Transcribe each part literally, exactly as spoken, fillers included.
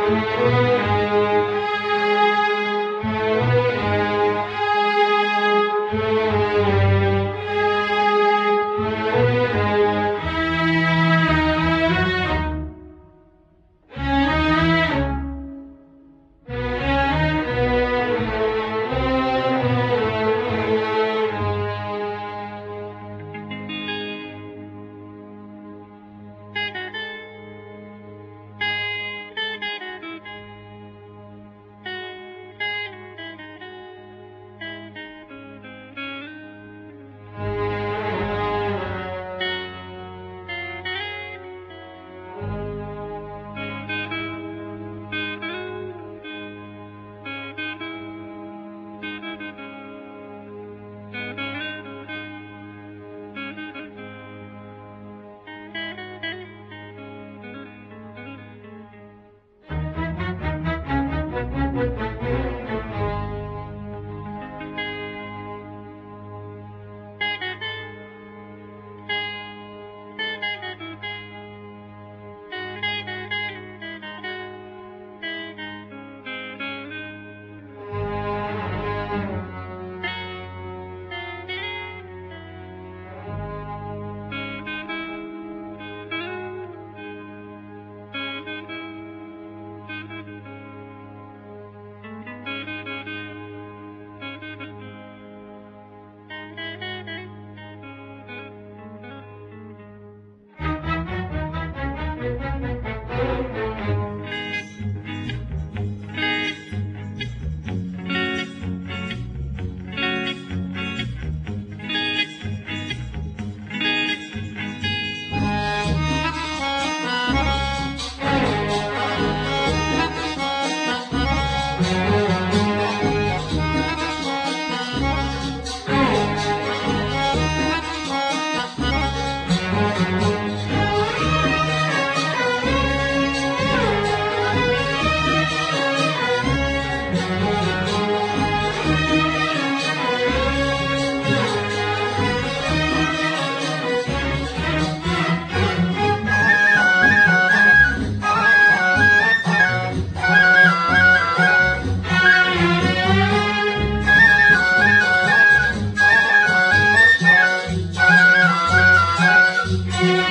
Thank you.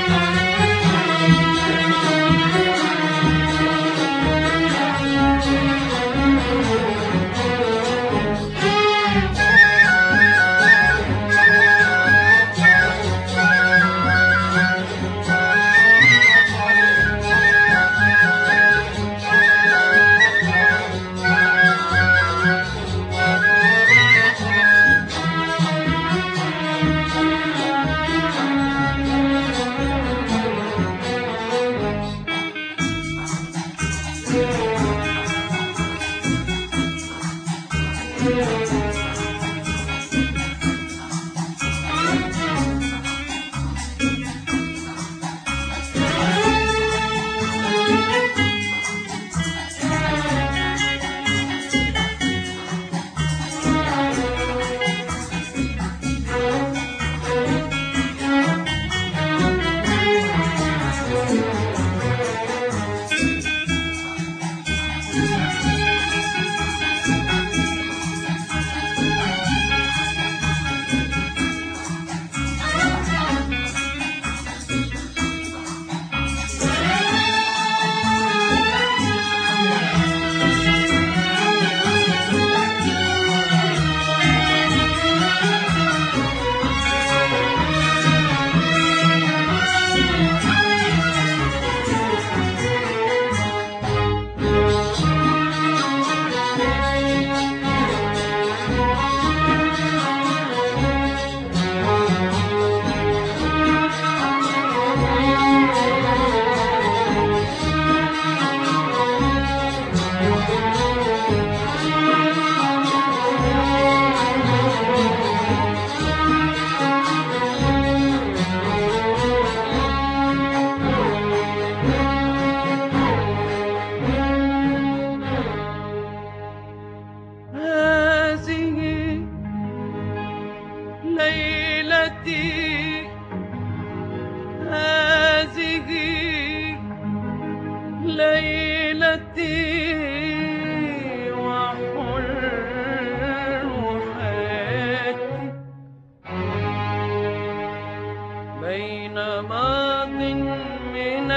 بين ماض من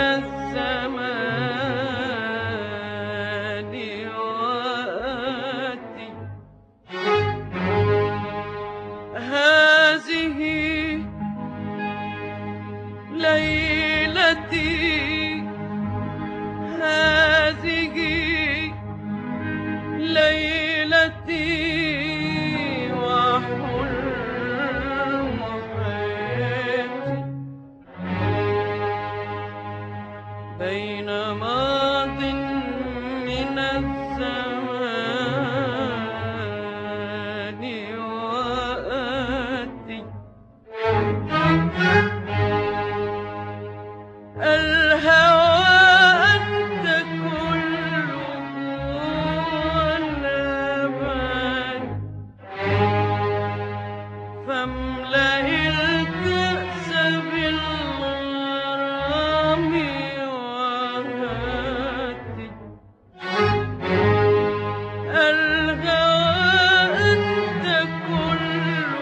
الزمان وآتي. هذه ليلتي، هذه ليلتي وحلم حياتي. بين ماض من الزمان وآتي. الهوى أنت كله والأمان، فاملأ الكأس بالغرام وهاتي. الهوى أنت كله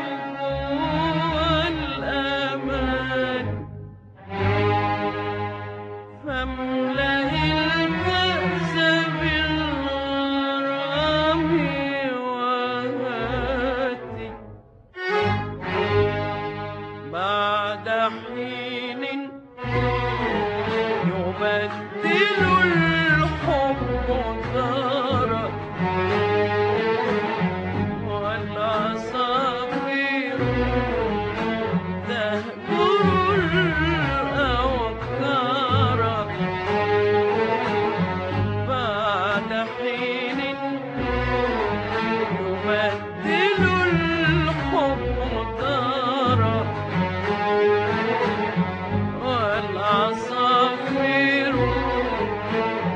والأمان، فاملأ الكأس بالغرام وهاتي. بعد حين يبدل الحب دارا، والعصافير تهجر الأوكار. بعد حين يبدل الحب دارا، والعصافير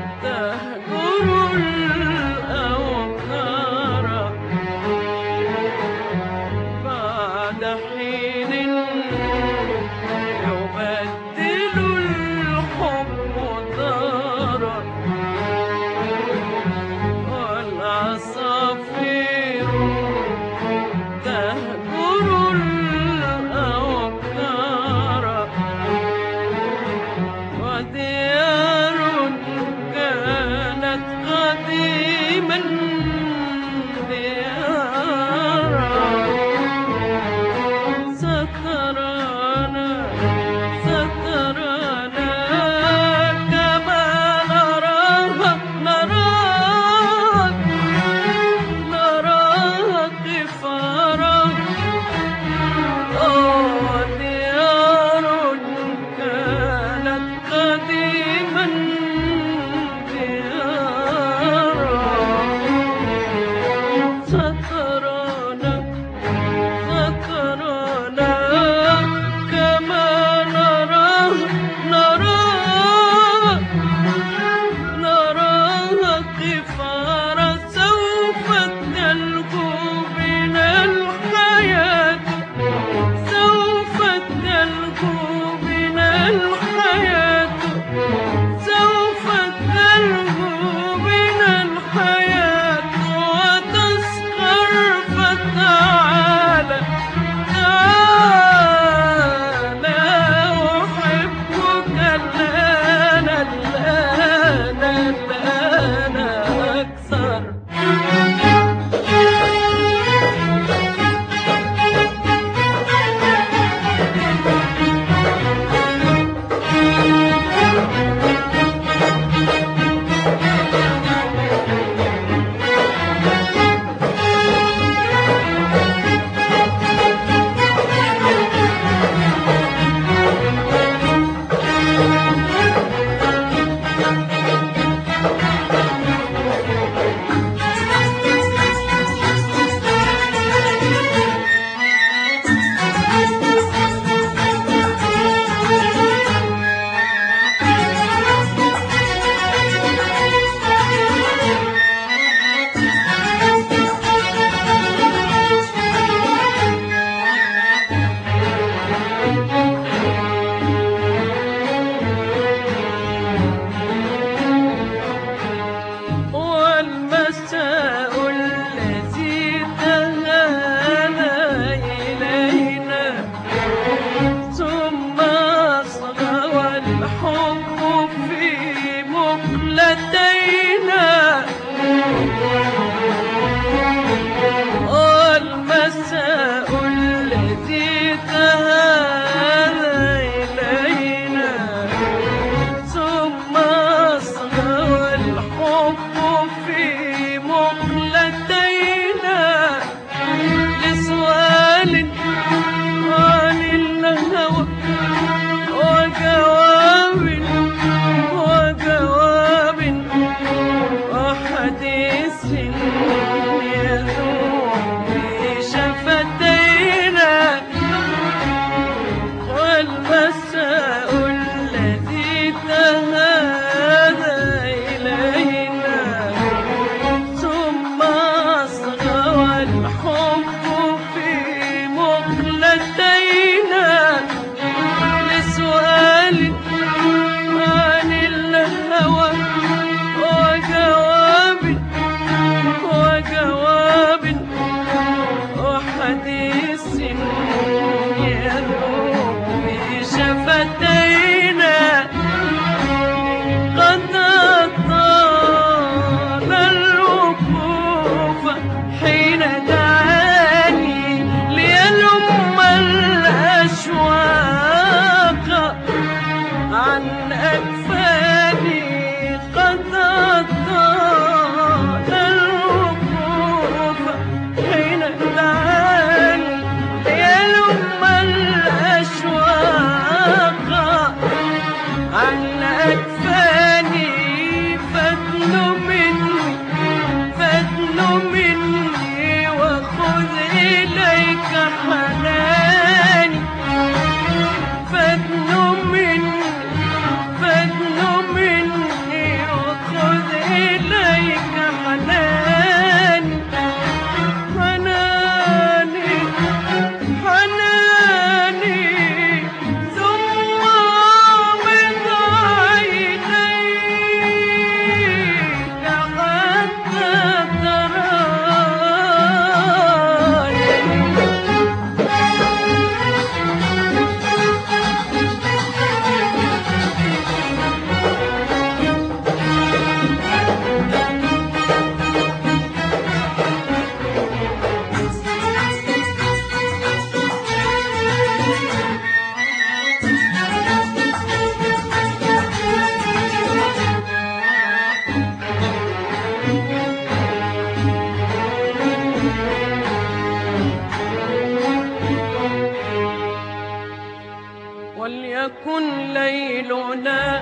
وليكن ليلنا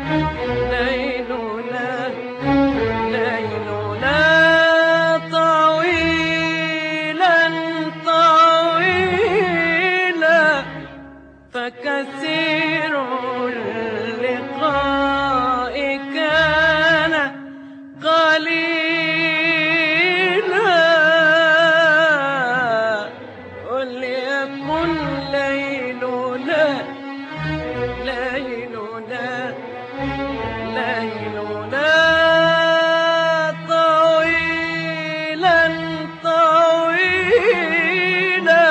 ليلنا ليلنا طويلا طويلا فكثير اللقاء كان قليلا وليكن ليلنا ليلنا ليلنا طويلا طويلا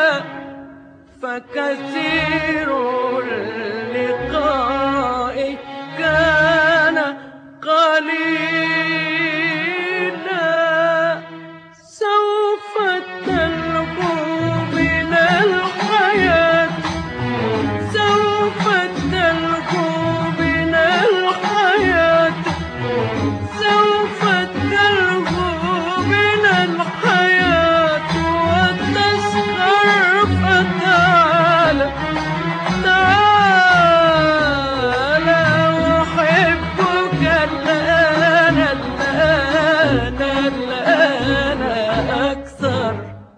فكثير اللقاء كان قليلا سوف تلقوا من الحياة سوف تلقوا من الحياة سوف تلقوا من الحياة وتسخر فتعالى تعالى أحبك الآن الآن الآن أكثر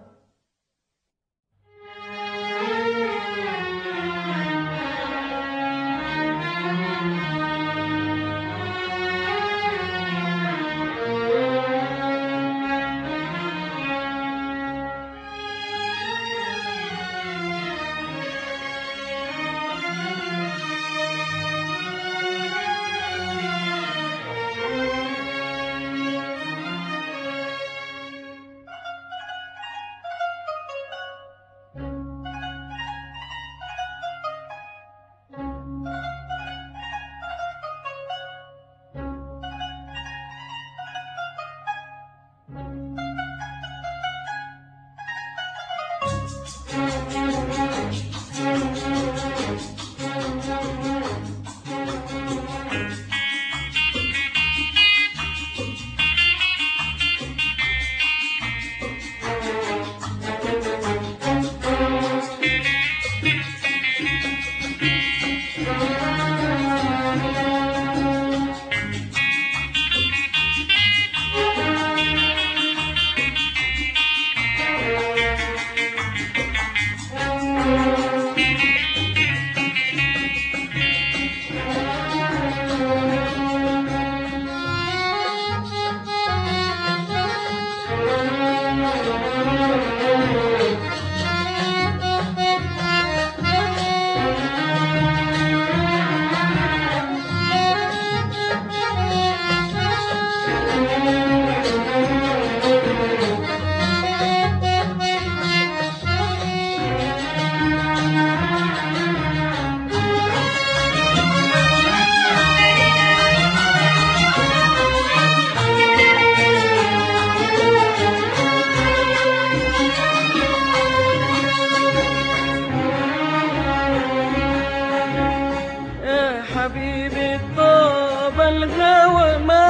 حبيبي طاب الهوى ما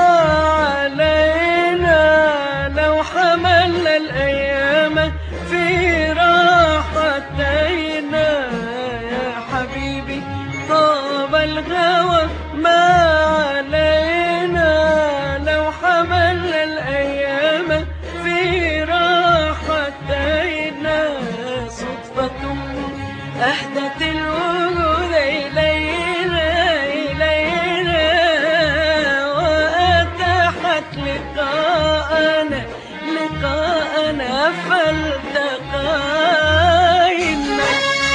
علينا لو حملنا الأيام في راحتينا يا حبيبي طاب الهوى ما علينا لو حملنا الأيام في راحتينا صدفة أهدت الوجود إلينا لقاءنا لقاءنا فالتقينا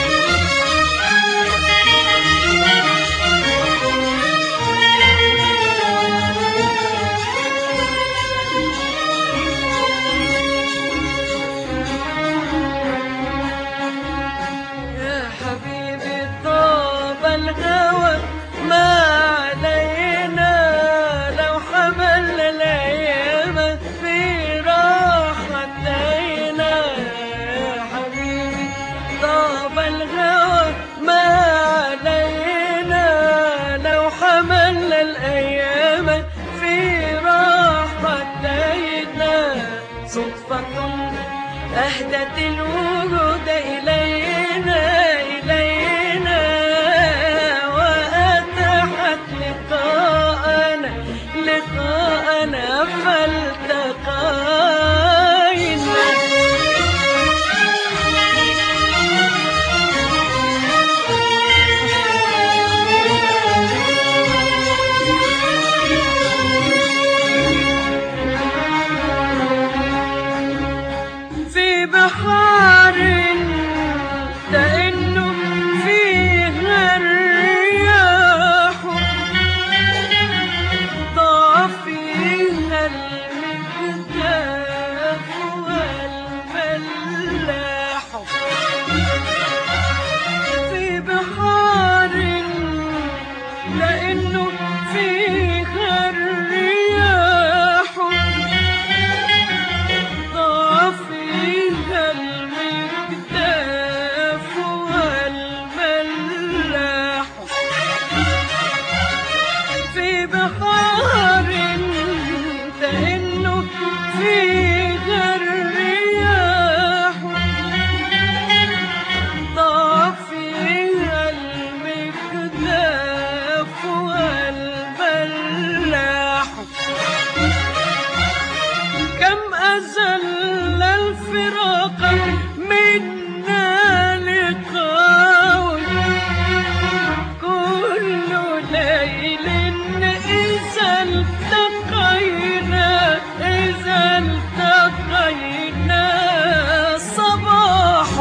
يا حبيبي طاب الهوى ما علينا لو حملنا الأيام في راحتينا يا حبيبي طاب الهوى ما علينا لو حملنا الأيام في راحتينا صدفة أهدت الوجود إلينا إلينا لأنه فيها الرياح ضاع فيها المجداف والملاح في بحار كأنه فيها الرياح ضاع فيها المجداف والملاح كم أزل الفراق منا لقاء كل ليل إذا التقينا إذا التقينا صباح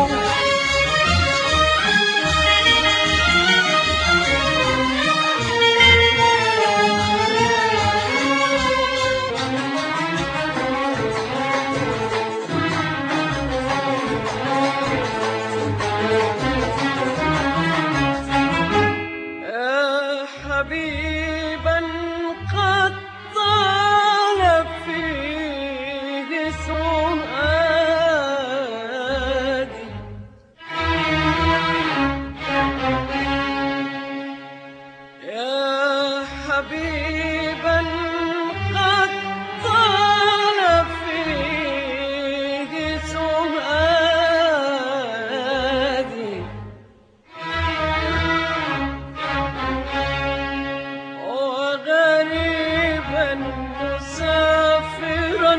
حبيبا قد طال فيه سؤادي يا حبيبا قد طال فيه سؤادي مسافرا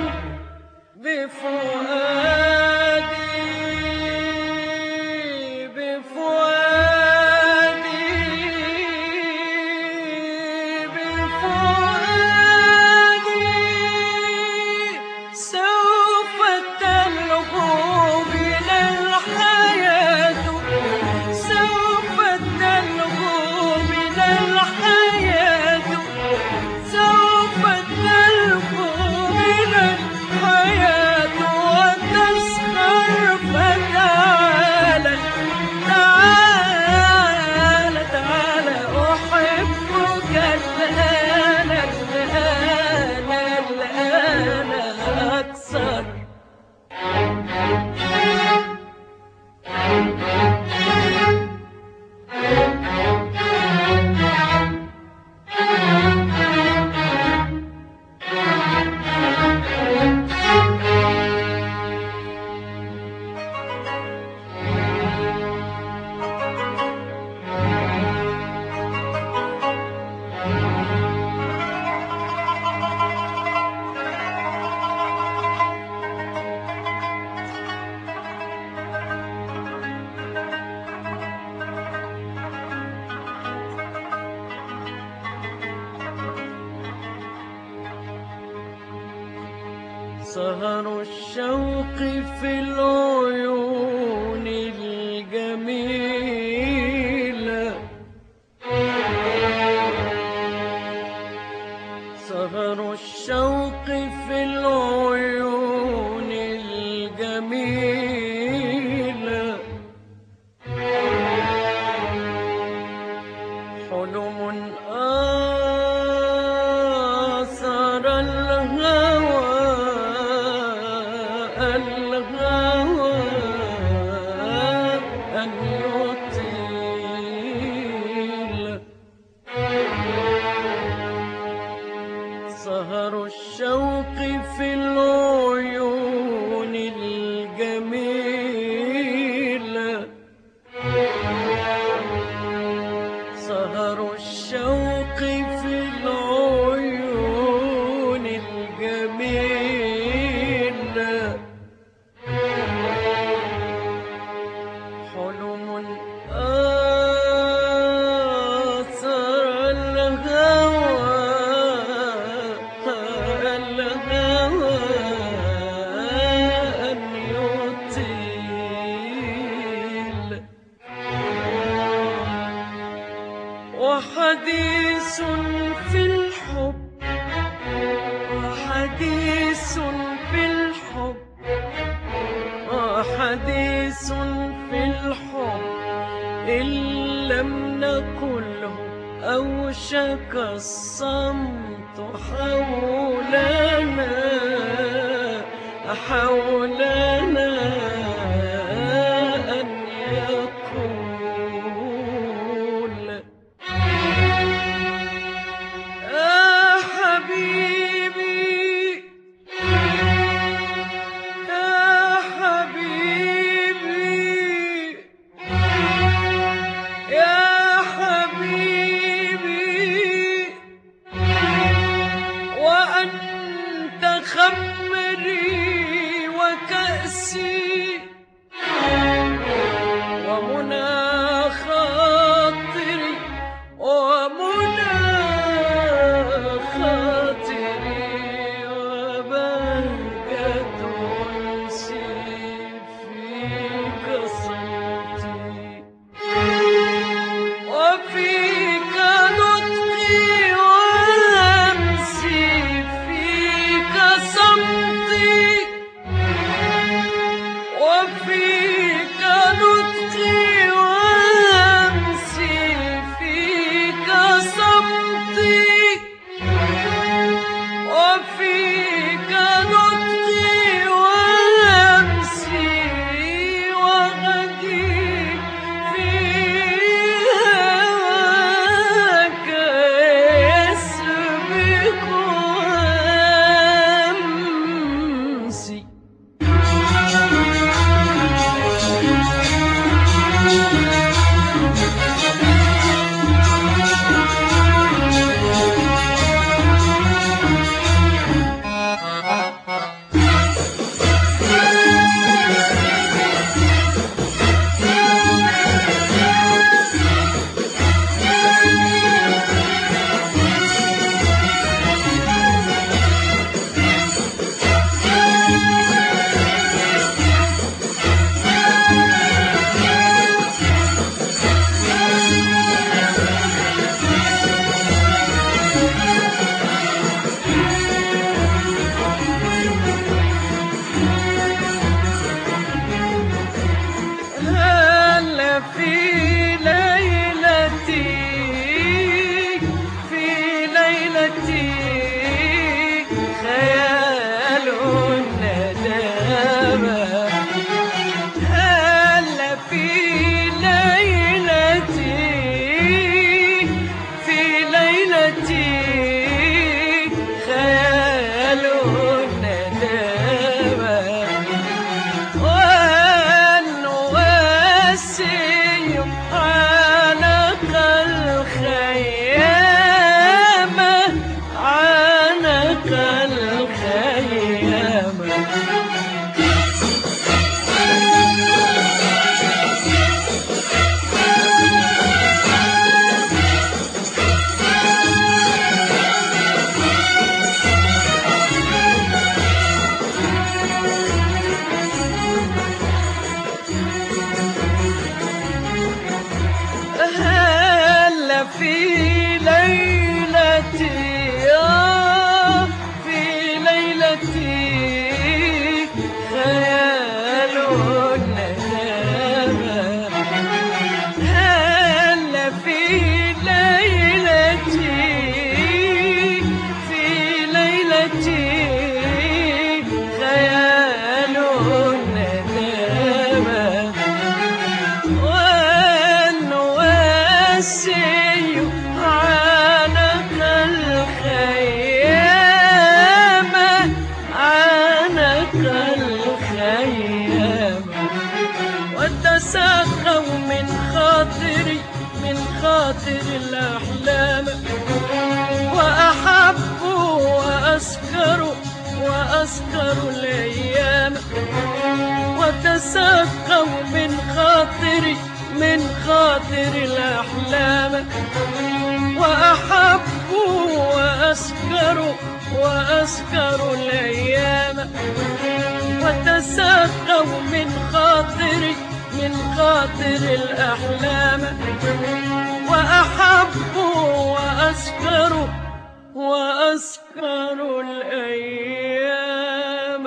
بفؤادي بفؤادي بفؤادي سوف تلغو بنا الحياة سوف تلغو بنا الحياة سوف تلغو بنا الحياة وتسخر فتعالى تعالى تعالى أحبك الآن الآن الآن أكثر سهر الشوق في العيون الجميلة سهر الشوق في العيون الجميلة حلم آثر الهوى الهوى أن يطيل سهر الشوق في العيون الجميلة سهر الشوق في العيون الجميلة حلم آثر الهوى الهوى أن يطيل وحديث في الحب وحديث في الحب وحديث في الحب إن لم نقله أو أوشك الصمت حولنا حولنا أن يقول يا حبيبي يا حبيبي يا حبيبي وأنت خمري وكأسي ومنى خاطري ومنى خاطري وبهجة أنسي فيك صوتي وفيك نطقي وهمسي فيك صمتي وفيك نطقي وهمسي فيك صمتي وفيك نطقي وهمسي وغدي في هواك يسبق أمسي هلا في ليلتي في ليلتي خيال ندامة هلا في ليلتي في ليلتي خيال ندامة والنواسي عانق الخيامة عانق الخيامة هلا في ليلتي آه في ليلتي خيال ندامة هلا في ليلتي في ليلتي خيال ندامة والنواسي عانق الخيامة عانق الخيامة وتساقوا من خاطري من خاطر الأحلام وأحبوا وأسكروا وأسكروا الأيام وتساقوا من خاطري من خاطر الأحلام وأحبوا وأسكروا وأسكروا الأيام وتساقوا من خاطري من خاطر الأحلام وأحبوا وأسكروا وأسكروا الأيام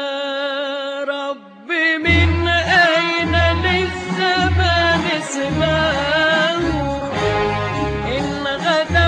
رب من أين للزمان سماه إن غدا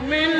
من